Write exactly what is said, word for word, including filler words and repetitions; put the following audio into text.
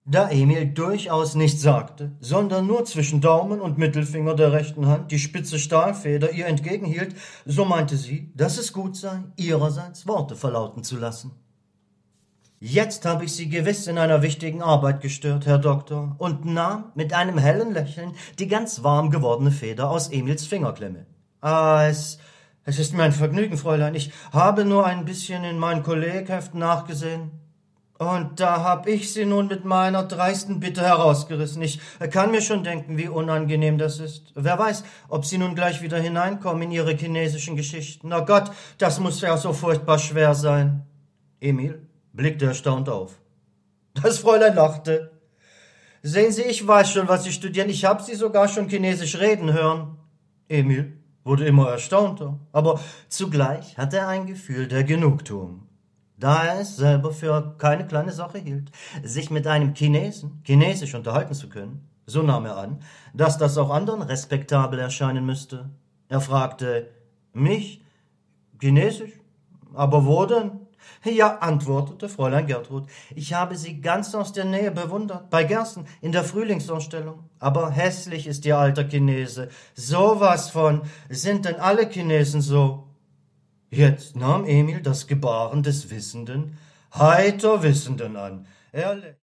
Da Emil durchaus nichts sagte, sondern nur zwischen Daumen und Mittelfinger der rechten Hand die spitze Stahlfeder ihr entgegenhielt, so meinte sie, dass es gut sei, ihrerseits Worte verlauten zu lassen. »Jetzt habe ich Sie gewiss in einer wichtigen Arbeit gestört, Herr Doktor«, und nahm mit einem hellen Lächeln die ganz warm gewordene Feder aus Emils Fingerklemme. »Ah, es, es ist mir ein Vergnügen, Fräulein. Ich habe nur ein bisschen in meinen Kollegheften nachgesehen. Und da hab ich Sie nun mit meiner dreisten Bitte herausgerissen. Ich kann mir schon denken, wie unangenehm das ist. Wer weiß, ob Sie nun gleich wieder hineinkommen in Ihre chinesischen Geschichten. Oh Gott, das muss ja so furchtbar schwer sein.« Emil blickte erstaunt auf. Das Fräulein lachte. »Sehen Sie, ich weiß schon, was Sie studieren. Ich habe Sie sogar schon Chinesisch reden hören.« Emil wurde immer erstaunter, aber zugleich hatte er ein Gefühl der Genugtuung, da er es selber für keine kleine Sache hielt, sich mit einem Chinesen Chinesisch unterhalten zu können. So nahm er an, dass das auch anderen respektabel erscheinen müsste. Er fragte, »Mich? Chinesisch? Aber wo denn?« »Ja«, antwortete Fräulein Gertrud, »ich habe Sie ganz aus der Nähe bewundert, bei Gersten, in der Frühlingsausstellung. Aber hässlich ist Ihr alter Chinese. Sowas von. Sind denn alle Chinesen so?« Jetzt nahm Emil das Gebaren des Wissenden, heiter Wissenden an. Er